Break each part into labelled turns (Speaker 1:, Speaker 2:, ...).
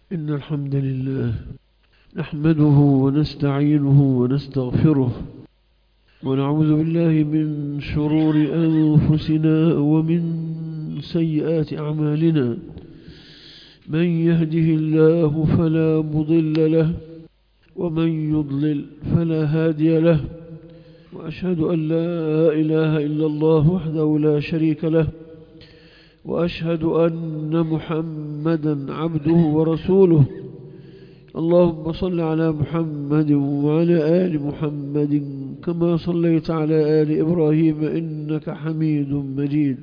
Speaker 1: إن الحمد لله نحمده ونستعينه ونستغفره ونعوذ بالله من شرور أنفسنا ومن سيئات أعمالنا. من يهده الله فلا مضل له ومن يضلل فلا هادي له، وأشهد أن لا إله إلا الله وحده لا شريك له، وأشهد أن محمدا عبده ورسوله. اللهم صل على محمد وعلى آل محمد كما صليت على آل إبراهيم إنك حميد مجيد.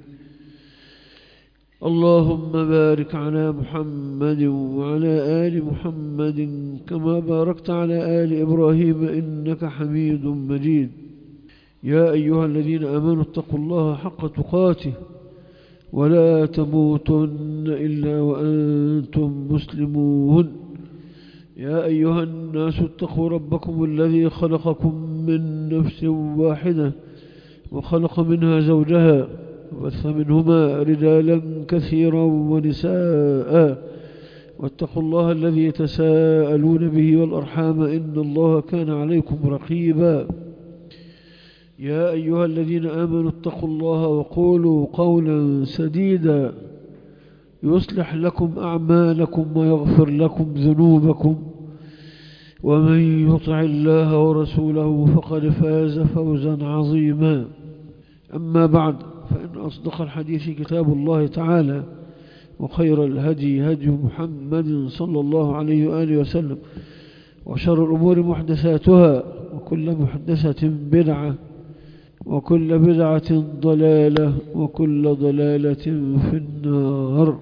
Speaker 1: اللهم بارك على محمد وعلى آل محمد كما باركت على آل إبراهيم إنك حميد مجيد. يا أيها الذين آمنوا اتقوا الله حق تقاته ولا تموتن إلا وأنتم مسلمون. يا أيها الناس اتقوا ربكم الذي خلقكم من نفس واحدة وخلق منها زوجها وبث منهما رجالا كثيرا ونساء، واتقوا الله الذي تساءلون به والأرحام إن الله كان عليكم رقيبا. يا أيها الذين آمنوا اتقوا الله وقولوا قولا سديدا يصلح لكم أعمالكم ويغفر لكم ذنوبكم، ومن يطع الله ورسوله فقد فاز فوزا عظيما. أما بعد، فإن أصدق الحديث كتاب الله تعالى، وخير الهدي هدي محمد صلى الله عليه وآله وسلم، وشر الأمور محدثاتها، وكل محدثة بدعة، وكل بدعة ضلالة، وكل ضلالة في النار.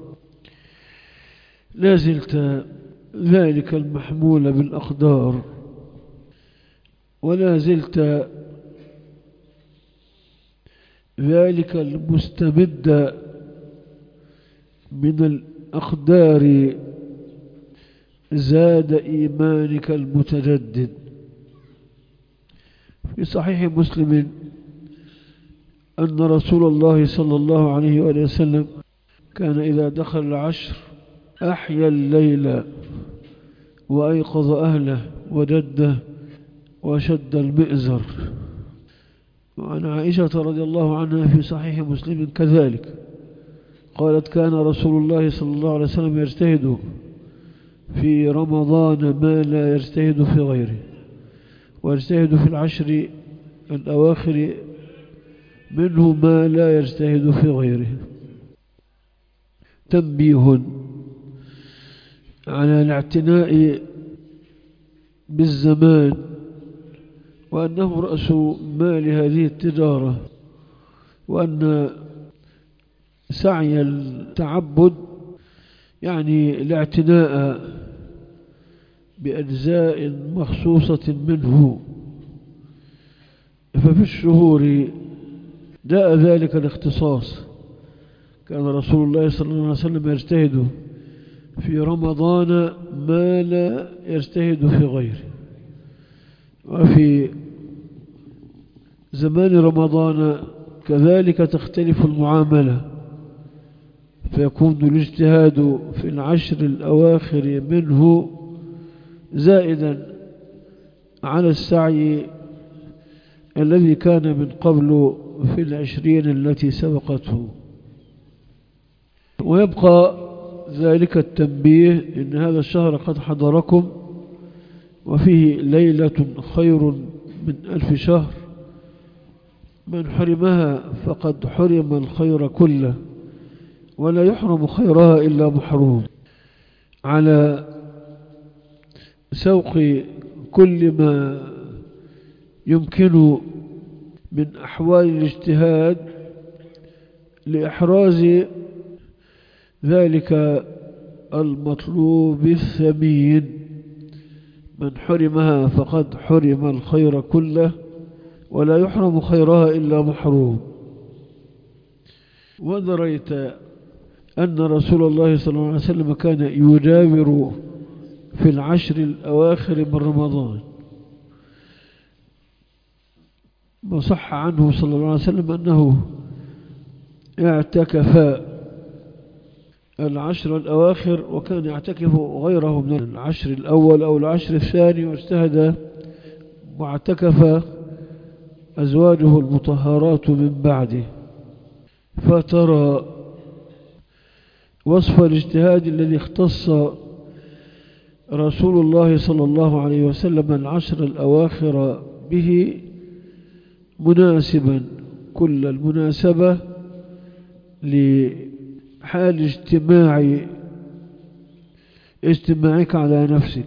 Speaker 1: لازلت ذلك المحمول بالأقدار، ولا زلت ذلك المستمد من الأقدار زاد إيمانك المتجدد. في صحيح مسلم أن رسول الله صلى الله عليه وآله وسلم كان إذا دخل العشر أحيا الليل وأيقظ أهله وجده وشد المئزر. وعن عائشة رضي الله عنها في صحيح مسلم كذلك قالت: كان رسول الله صلى الله عليه وسلم يجتهد في رمضان ما لا يجتهد في غيره، ويجتهد في العشر الأواخر منه ما لا يجتهد في غيره. تنبيه على الاعتناء بالزمان، وأنه رأس مال هذه التجارة، وأن سعي التعبد يعني الاعتناء بأجزاء مخصوصة منه. ففي الشهور جاء ذلك الاختصاص. كان رسول الله صلى الله عليه وسلم يجتهد في رمضان ما لا يجتهد في غيره. وفي زمان رمضان كذلك تختلف المعاملة، فيكون الاجتهاد في العشر الأواخر منه زائدا على السعي الذي كان من قبل في العشرين التي سبقته. ويبقى ذلك التنبيه إن هذا الشهر قد حضركم، وفيه ليلة خير من 1000 شهر، من حرمها فقد حرم الخير كله، ولا يحرم خيرها إلا محروم. على سوق كل ما يمكن من أحوال الاجتهاد لإحراز ذلك المطلوب الثمين، من حرمها فقد حرم الخير كله، ولا يحرم خيرها إلا محروم. ودريت أن رسول الله صلى الله عليه وسلم كان يجاور في العشر الأواخر من رمضان، وصح عنه صلى الله عليه وسلم أنه اعتكف العشر الأواخر، وكان يعتكف غيره من العشر الأول أو العشر الثاني، واجتهد واعتكف أزواجه المطهرات من بعده. فترى وصف الاجتهاد الذي اختص رسول الله صلى الله عليه وسلم العشر الأواخر به مناسبا كل المناسبة لحال اجتماعك على نفسك،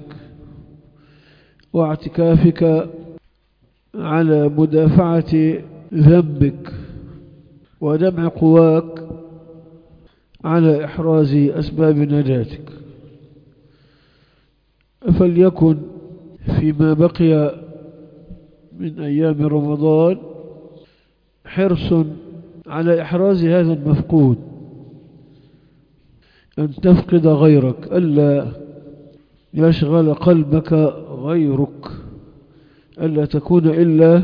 Speaker 1: واعتكافك على مدافعة ذنبك، ودمع قواك على إحراز أسباب نجاتك. فليكن فيما بقي من أيام رمضان حرص على إحراز هذا المفقود، أن تفقد غيرك، ألا يشغل قلبك غيرك، ألا تكون إلا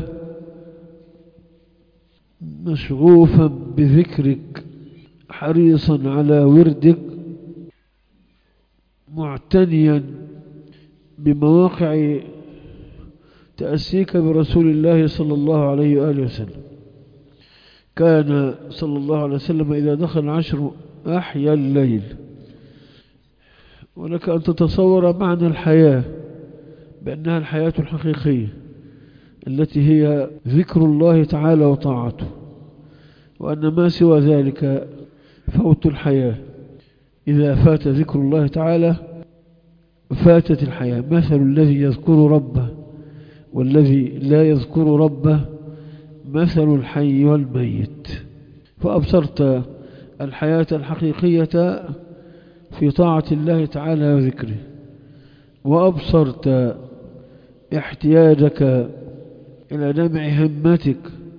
Speaker 1: مشغوفا بذكرك، حريصا على وردك، معتنيا بمواقع تأسيك برسول الله صلى الله عليه وآله وسلم. كان صلى الله عليه وسلم إذا دخل العشر أحيا الليل. ولك أن تتصور معنى الحياة بأنها الحياة الحقيقية التي هي ذكر الله تعالى وطاعته، وأن ما سوى ذلك فوت الحياة. إذا فات ذكر الله تعالى فاتت الحياة. مثل الذي يذكر ربه والذي لا يذكر ربه مثل الحي والميت. فأبصرت الحياة الحقيقية في طاعة الله تعالى وذكره، وأبصرت احتياجك إلى جمع همتك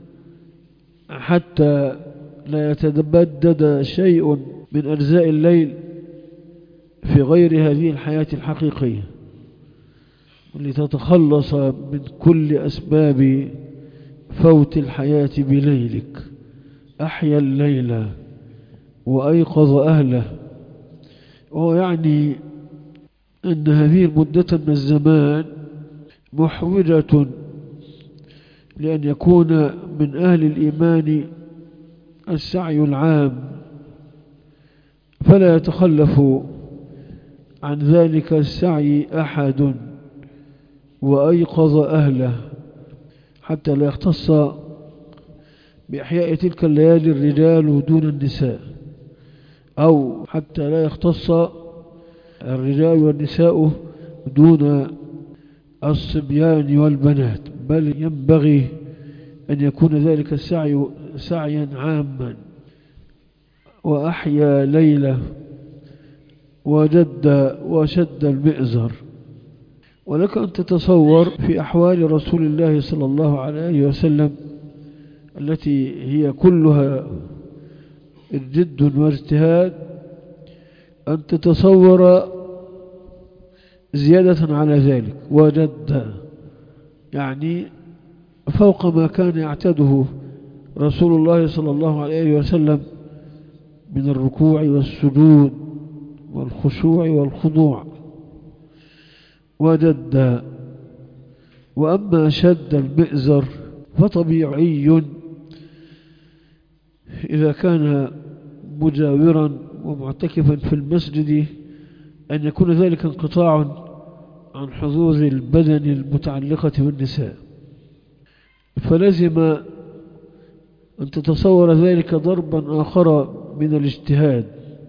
Speaker 1: حتى لا يتبدد شيء من أجزاء الليل في غير هذه الحياة الحقيقية، لتتخلص من كل أسباب فوت الحياة بليلك. أحيا الليل وأيقظ أهله. وهو يعني أن هذه المدة من الزمان محوجة لأن يكون من أهل الإيمان السعي العام، فلا يتخلف عن ذلك السعي أحد، وأيقظ أهله حتى لا يختص بإحياء تلك الليالي الرجال دون النساء، أو حتى لا يختص الرجال والنساء دون الصبيان والبنات، بل ينبغي أن يكون ذلك السعي سعيا عاما. وأحيا ليلة وشد المئزر. ولك أن تتصور في أحوال رسول الله صلى الله عليه وسلم التي هي كلها جد واجتهاد، أن تتصور زيادة على ذلك وجد، يعني فوق ما كان يعتده رسول الله صلى الله عليه وسلم من الركوع والسجود والخشوع والخضوع، وجد. وأما شد المئزر فطبيعي إذا كان مجاورا ومعتكفا في المسجد أن يكون ذلك انقطاع عن حظوظ البدن المتعلقة بالنساء، فلازم أن تتصور ذلك ضربا آخر من الاجتهاد،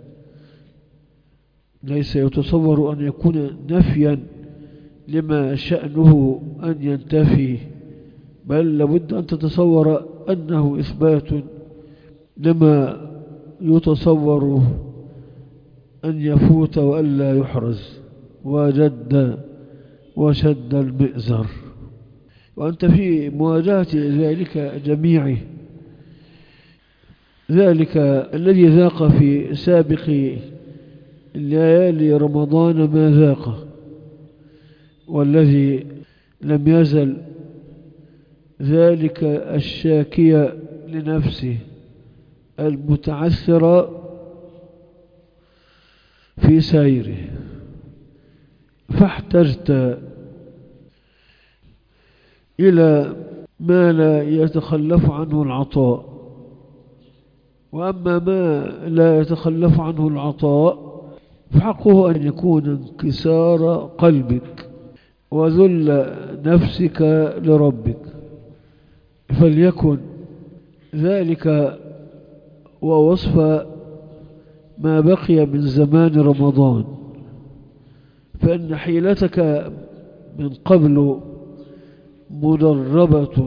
Speaker 1: ليس يتصور أن يكون نفيا لما شأنه أن ينتفي، بل لابد أن تتصور أنه إثبات لما يتصور أن يفوت وألا يحرز. وشد المئزر. وأنت في مواجهة ذلك جميعه، ذلك الذي ذاق في سابق ليالي رمضان ما ذاق، والذي لم يزل ذلك الشاكي لنفسه المتعثر في سيره، فاحتجت إلى ما لا يتخلف عنه العطاء. وأما ما لا يتخلف عنه العطاء فحقه أن يكون انكسار قلبك وذل نفسك لربك، فليكن ذلك ووصف ما بقي من زمان رمضان، فإن حيلتك من قبل مدربة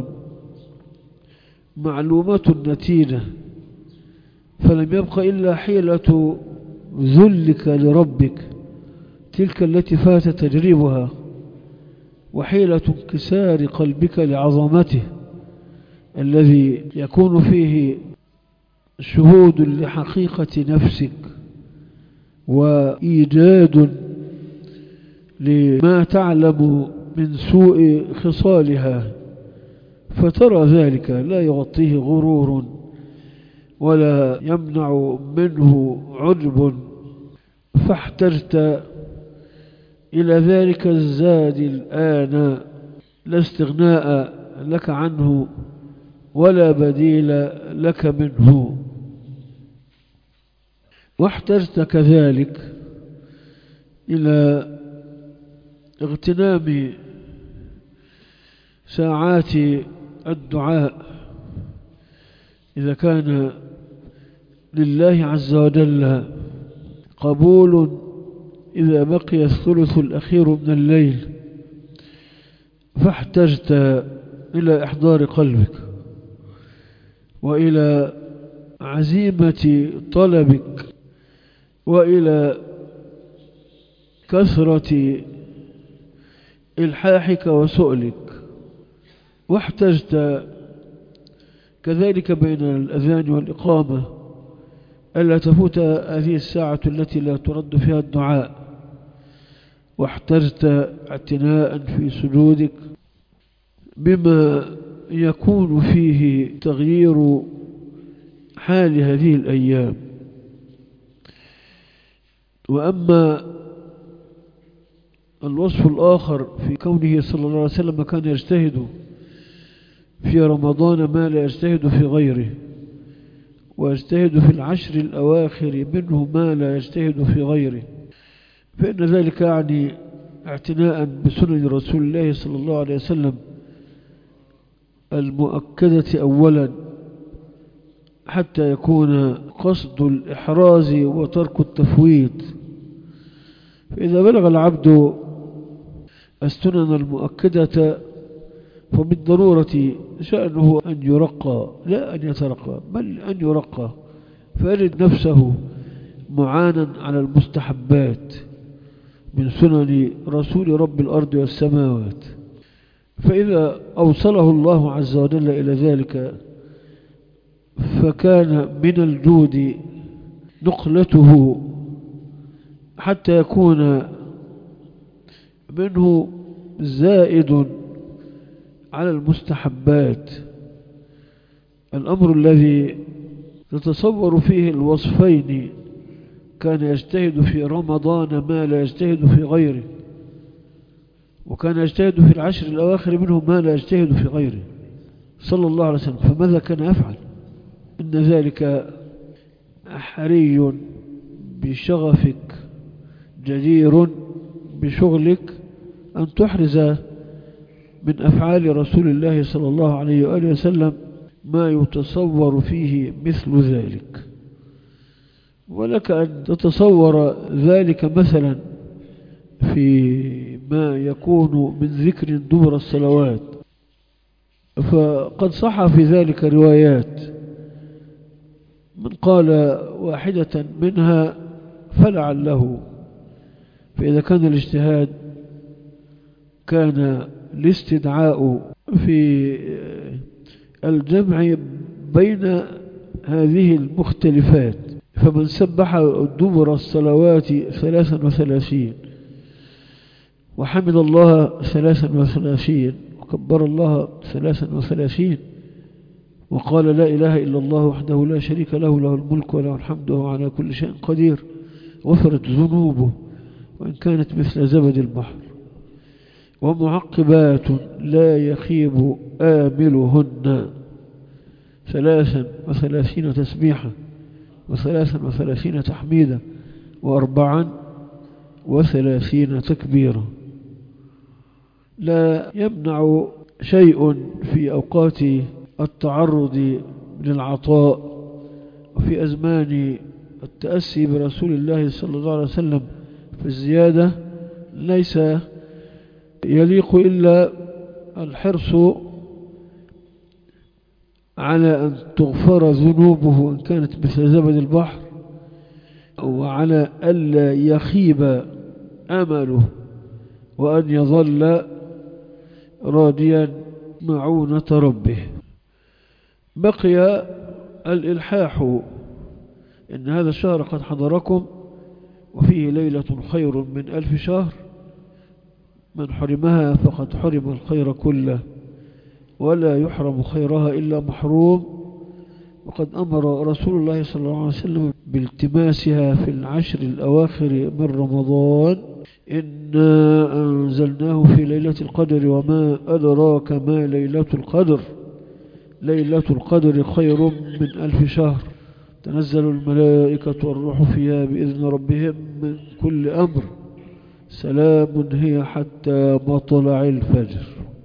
Speaker 1: معلومة النتيجة، فلم يبق إلا حيلة ذلك لربك تلك التي فات تجريبها، وحيلة انكسار قلبك لعظمته الذي يكون فيه شهود لحقيقة نفسك وإيجاد لما تعلم من سوء خصالها، فترى ذلك لا يغطيه غرور ولا يمنع منه عجب، فاحتجت إلى ذلك الزاد الآن لا استغناء لك عنه ولا بديل لك منه. واحتجت كذلك إلى اغتنام ساعات الدعاء إذا كان لله عز وجل قبول إذا بقي الثلث الأخير من الليل، فاحتجت إلى إحضار قلبك وإلى عزيمة طلبك وإلى كثرة إلحاحك وسؤلك. واحتجت كذلك بين الأذان والإقامة ألا تفوت هذه الساعة التي لا ترد فيها الدعاء، واحتجت اعتناء في سجودك بما يكون فيه تغيير حال هذه الأيام. وأما الوصف الآخر في كونه صلى الله عليه وسلم كان يجتهد في رمضان ما لا يجتهد في غيره، ويجتهد في العشر الأواخر منه ما لا يجتهد في غيره، فإن ذلك يعني اعتناء بسنن رسول الله صلى الله عليه وسلم المؤكدة أولا حتى يكون قصد الإحراز وترك التفويت. فإذا بلغ العبد السنن المؤكدة فبالضرورة شأنه أن يرقى لا أن يترقى، بل أن يرقى، فيجد نفسه معانا على المستحبات من سنن رسول رب الأرض والسماوات. فإذا أوصله الله عز وجل إلى ذلك فكان من الجود نقلته حتى يكون منه زائد على المستحبات، الأمر الذي تتصور فيه الوصفين كان يجتهد في رمضان ما لا يجتهد في غيره، وكان يجتهد في العشر الأواخر منه ما لا يجتهد في غيره صلى الله عليه وسلم. فماذا كان يفعل؟ إن ذلك حري بشغفك جدير بشغلك أن تحرز من أفعال رسول الله صلى الله عليه وآله وسلم ما يتصور فيه مثل ذلك. ولك أن تتصور ذلك مثلا في ما يكون من ذكر دبر الصلوات، فقد صح في ذلك روايات، من قال واحدة منها فلعله، فإذا كان الاجتهاد كان الاستدعاء في الجمع بين هذه المختلفات، فمن سبح دبر الصلوات 33 وحمد الله 33 وكبر الله 33 وقال لا إله إلا الله وحده لا شريك له له الملك وله الحمد وهو على كل شيء قدير غفرت ذنوبه وإن كانت مثل زبد البحر. ومعقبات لا يخيب آملهن 33 تسبيحة و33 تحميدة و34 تكبيرة. لا يمنع شيء في أوقات التعرض للعطاء وفي أزمان التأسي برسول الله صلى الله عليه وسلم في الزيادة، ليس يليق إلا الحرص على أن تغفر ذنوبه إن كانت مثل زبد البحر، وعلى ألا يخيب أمله، وأن يظل راضيا معونة ربه. بقي الإلحاح: إن هذا الشهر قد حضركم وفيه ليلة خير من 1000 شهر، من حرمها فقد حرم الخير كله، ولا يحرم خيرها إلا محروم. وقد أمر رسول الله صلى الله عليه وسلم بالتماسها في العشر الأواخر من رمضان: إنا أنزلناه في ليلة القدر وما أدراك ما ليلة القدر، ليلة القدر خير من 1000 شهر، تنزل الملائكة والروح فيها بإذن ربهم من كل أمر، سلام هي حتى مطلع الفجر.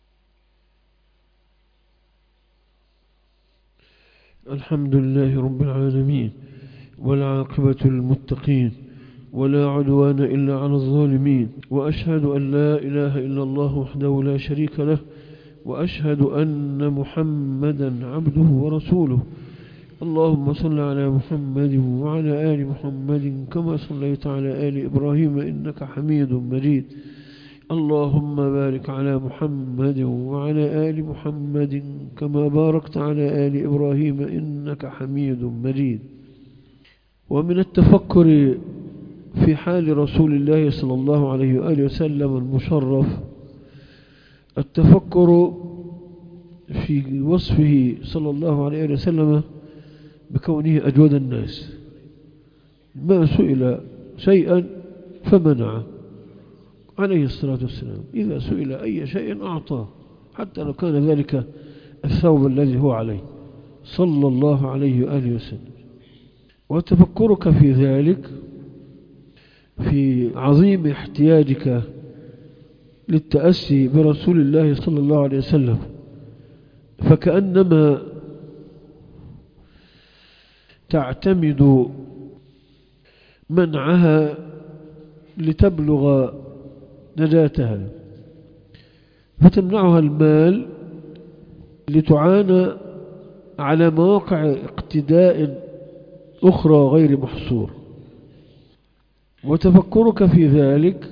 Speaker 1: الحمد لله رب العالمين، والعاقبة للمتقين، ولا عدوان إلا على الظالمين، وأشهد أن لا إله إلا الله وحده لا شريك له، وأشهد أن محمدا عبده ورسوله. اللهم صل على محمد وعلى آل محمد كما صليت على آل إبراهيم إنك حميد مجيد. اللهم بارك على محمد وعلى آل محمد كما باركت على آل إبراهيم إنك حميد مجيد. ومن التفكر في حال رسول الله صلى الله عليه وآله وسلم المشرف التفكر في وصفه صلى الله عليه وآله وسلم بكونه أجود الناس، ما سئل شيئا فمنعه عليه الصلاة والسلام، إذا سئل أي شيء أعطاه حتى لو كان ذلك الثوب الذي هو عليه صلى الله عليه وآله وسلم. وتفكرك في ذلك في عظيم احتياجك للتأسي برسول الله صلى الله عليه وسلم، فكأنما تعتمد منعها لتبلغ نجاتها، فتمنعها المال لتعانى على مواقع اقتداء أخرى غير محصور. وتفكرك في ذلك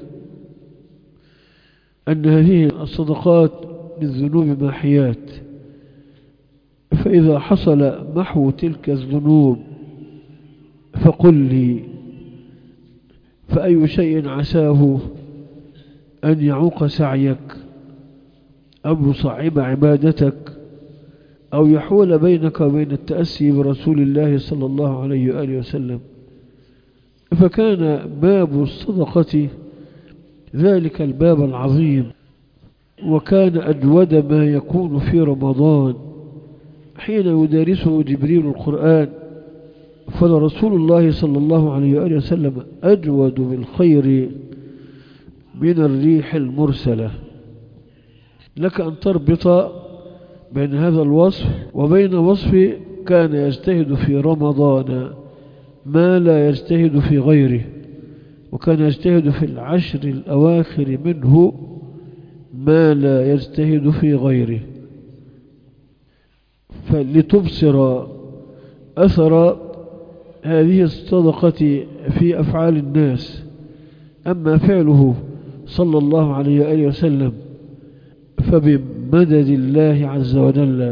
Speaker 1: أن هذه الصدقات للذنوب محيات، فإذا حصل محو تلك الذنوب فقل لي فأي شيء عساه أن يعوق سعيك أو يصعب عبادتك أو يحول بينك وبين التأسي برسول الله صلى الله عليه وآله وسلم. فكان باب الصدقة ذلك الباب العظيم، وكان أجود ما يكون في رمضان حين يدارسه جبريل القرآن، فلرسول الله صلى الله عليه وآله وسلم أجود بالخير من الريح المرسلة. لك أن تربط بين هذا الوصف وبين وصف كان يجتهد في رمضان ما لا يجتهد في غيره، وكان يجتهد في العشر الأواخر منه ما لا يجتهد في غيره، فلتبصر أثر هذه الصدقة في أفعال الناس. أما فعله صلى الله عليه وآله وسلم فبمدد الله عز وجل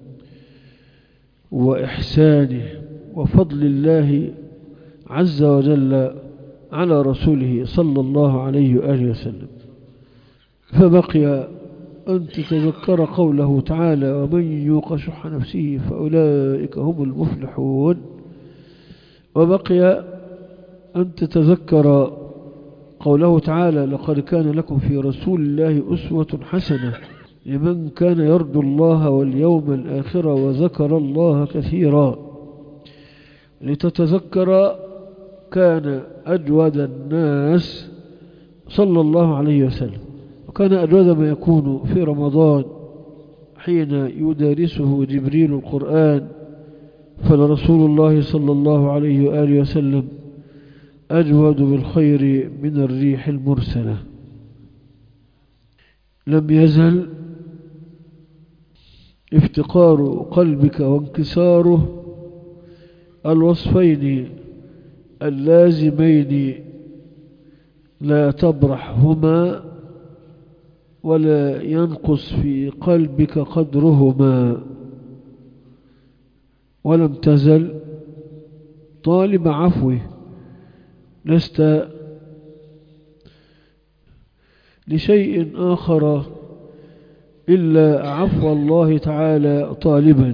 Speaker 1: وإحسانه وفضل الله عز وجل على رسوله صلى الله عليه وآله وسلم. فبقي أن تتذكر قوله تعالى: ومن يوق شح نفسه فأولئك هم المفلحون. وبقي أن تتذكر قوله تعالى: لقد كان لكم في رسول الله أسوة حسنة لمن كان يرجو الله واليوم الآخر وذكر الله كثيرا. لتتذكر كان أجود الناس صلى الله عليه وسلم، وكان أجود ما يكون في رمضان حين يدارسه جبريل القرآن، فلرسول الله صلى الله عليه وآله وسلم أجود بالخير من الريح المرسلة. لم يزل افتقار قلبك وانكساره الوصفين اللازمين لا تبرحهما ولا ينقص في قلبك قدرهما، ولم تزل طالب عفوه، لست لشيء آخر إلا عفو الله تعالى طالبا.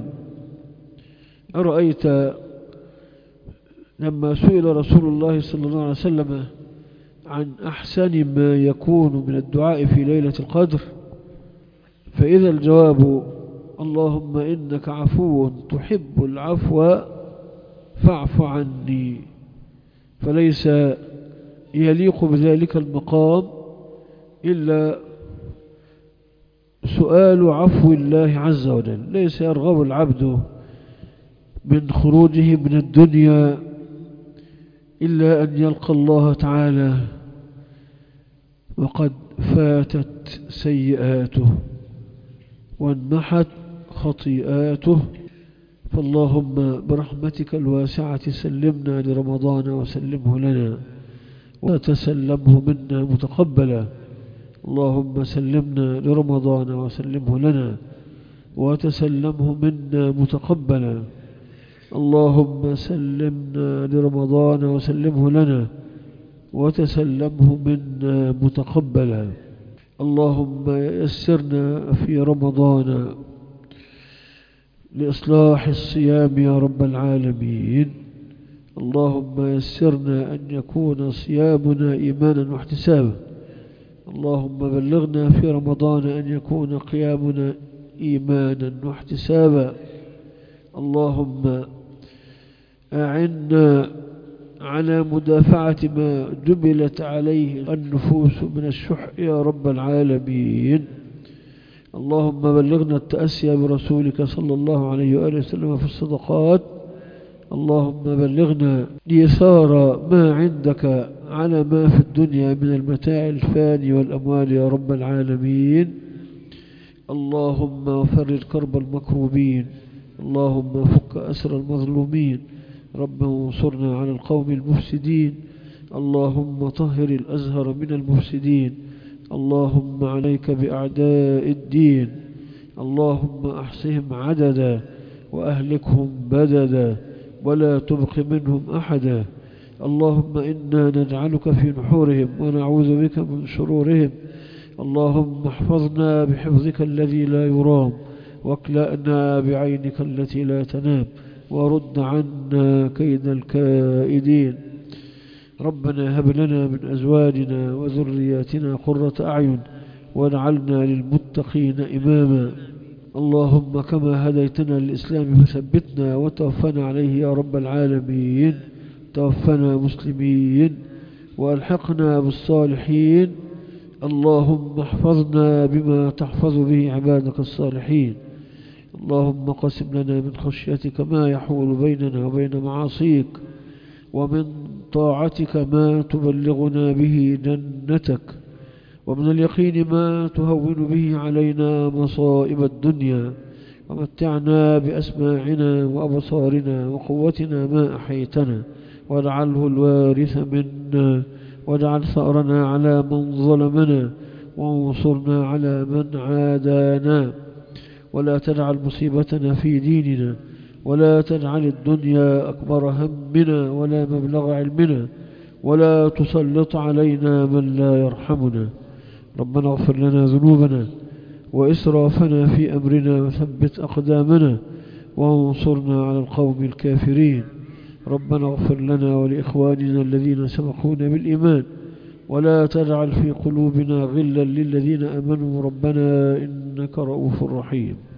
Speaker 1: أرأيت لما سئل رسول الله صلى الله عليه وسلم عن أحسن ما يكون من الدعاء في ليلة القدر، فإذا الجواب: اللهم إنك عفو تحب العفو فاعف عني، فليس يليق بذلك المقام إلا سؤال عفو الله عز وجل. ليس يرغب العبد من خروجه من الدنيا إلا أن يلقى الله تعالى وقد فاتت سيئاته وانمحت خطيئاته. فاللهم برحمتك الواسعة سلمنا لرمضان وسلمه لنا وتسلمه منا متقبلا. اللهم سلمنا لرمضان وسلمه لنا وتسلمه منا متقبلا. اللهم سلمنا لرمضان وسلمه لنا وتسلمه منا متقبلا. اللهم يسرنا في رمضان لإصلاح الصيام يا رب العالمين. اللهم يسرنا أن يكون صيامنا إيمانا واحتسابا. اللهم بلغنا في رمضان أن يكون قيامنا إيمانا واحتسابا. اللهم أعنا على مدافعة ما جبلت عليه النفوس من الشح يا رب العالمين. اللهم بلغنا التأسي برسولك صلى الله عليه وآله وسلم في الصدقات. اللهم بلغنا يسار ما عندك على ما في الدنيا من المتاع الفاني والأموال يا رب العالمين. اللهم فرج كرب المكروبين. اللهم فك أسر المظلومين. رب انصرنا على القوم المفسدين. اللهم طهر الأزهر من المفسدين. اللهم عليك بأعداء الدين. اللهم أحصهم عددا وأهلكهم بددا ولا تبق منهم أحدا. اللهم إنا نجعلك في نحورهم ونعوذ بك من شرورهم. اللهم احفظنا بحفظك الذي لا يرام، واكلأنا بعينك التي لا تنام، ورد عنا كيد الكائدين. ربنا هب لنا من أزواجنا وذرياتنا قرة أعين واجعلنا للمتقين إماما. اللهم كما هديتنا للإسلام فثبتنا وتوفنا عليه يا رب العالمين. توفنا مسلمين وألحقنا بالصالحين. اللهم احفظنا بما تحفظ به عبادك الصالحين. اللهم قسم لنا من خشيتك ما يحول بيننا وبين معاصيك، ومن طاعتك ما تبلغنا به جنتك، ومن اليقين ما تهون به علينا مصائب الدنيا، ومتعنا بأسماعنا وأبصارنا وقوتنا ما أحيتنا، واجعله الوارث منا، واجعل ثأرنا على من ظلمنا، وانصرنا على من عادانا، ولا تجعل مصيبتنا في ديننا، ولا تجعل الدنيا أكبر همنا ولا مبلغ علمنا، ولا تسلط علينا من لا يرحمنا. ربنا اغفر لنا ذنوبنا وإسرافنا في أمرنا وثبت أقدامنا وانصرنا على القوم الكافرين. ربنا اغفر لنا ولإخواننا الذين سبقونا بالإيمان ولا تجعل في قلوبنا غلا للذين آمنوا ربنا إنك رؤوف رحيم.